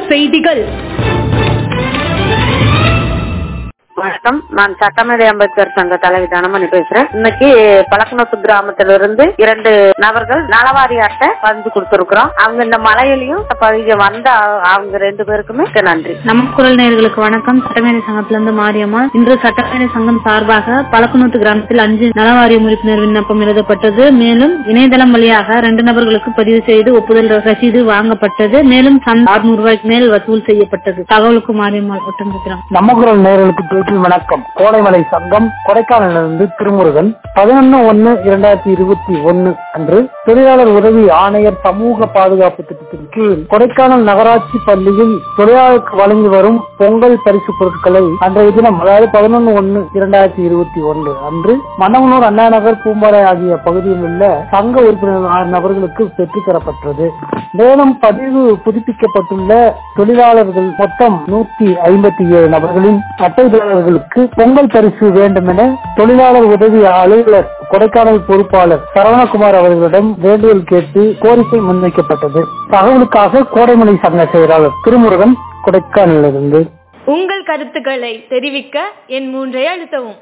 செய்திகள். வணக்கம், நான் சட்டமேதை அம்பேத்கர் சங்க தலைவி தனமணி பேசுறேன். இன்னைக்கு பழக்கநோத்து கிராமத்திலிருந்து 2 நபர்கள் நலவாரி அட்டை பதிஞ்சு கொடுத்திருக்கிறோம். அவங்க இந்த மலையிலையும் வந்த அவங்க 2 பேருக்குமே நன்றி. நம்ம குரல் நேயர்களுக்கு வணக்கம். சட்டமேதை சங்கத்திலிருந்து மாரியம்மா. இன்று சட்டமேதை சங்கம் சார்பாக பழக்கநோத்து கிராமத்தில் 5 நலவாரிய உறுப்பினர் விண்ணப்பம் எழுதப்பட்டது. மேலும் இணையதளம் வழியாக 2 நபர்களுக்கு பதிவு செய்து ஒப்புதல் ரசீது வாங்கப்பட்டது. மேலும் 600 ரூபாய்க்கு மேல் வசூல் செய்யப்பட்டது. தகவலுக்கு மாரியம்மா ஒட்டஞ்சிக்கிறோம். நம்ம குரல் நேயர்களுக்கு வணக்கம். கோடைமலை சங்கம் கொடைக்கானலிருந்து திருமுருகன் 11/1/2021 அன்று தொழிலாளர் உதவி ஆணையர் சமூக பாதுகாப்பு திட்டத்தின் கீழ் கொடைக்கானல் நகராட்சி பள்ளியில் தொழிலாளருக்கு வழங்கி வரும் பொங்கல் பரிசு பொருட்களை அன்றைய தினம், அதாவது 11/1/2021 அன்று மன்னவனூர், அண்ணா நகர், பூம்பாறை ஆகிய பகுதியில் உள்ள சங்க உறுப்பினர் 6 நபர்களுக்கு பெற்றுத் தரப்பட்டது. மேலும் பதிவு புதுப்பிக்கப்பட்டுள்ள தொழிலாளர்கள் மொத்தம் 157 நபர்களின் அட்டைதாரர்களுக்கு பொங்கல் பரிசு வேண்டும் என தொழிலாளர் உதவி அலுவலர் கொடைக்கானல் பொறுப்பாளர் சரவணகுமார் அவர்களிடம் வேண்டுகோள் கேட்டு கோரிக்கை முன்வைக்கப்பட்டது. தகவலுக்காக கோடைமலை சங்க செயலாளர் திருமுருகன், கொடைக்கானலிருந்து. உங்கள் கருத்துக்களை தெரிவிக்க என் 3 அழுத்தவும்.